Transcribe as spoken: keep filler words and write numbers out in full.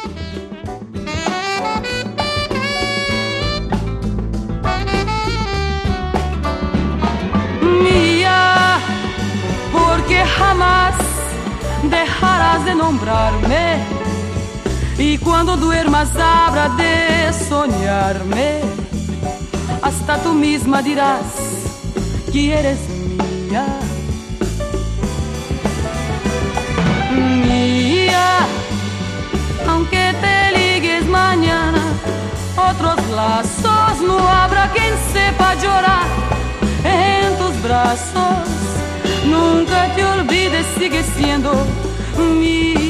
Mía, porque jamás dejarás de nombrarme, y cuando duermas habrá de soñarme. Hasta tú misma dirás que eres mía. Mía, aunque te ligues mañana, otros lazos no habrá quien sepa llorar en tus brazos. Nunca te olvides, sigue siendo mía.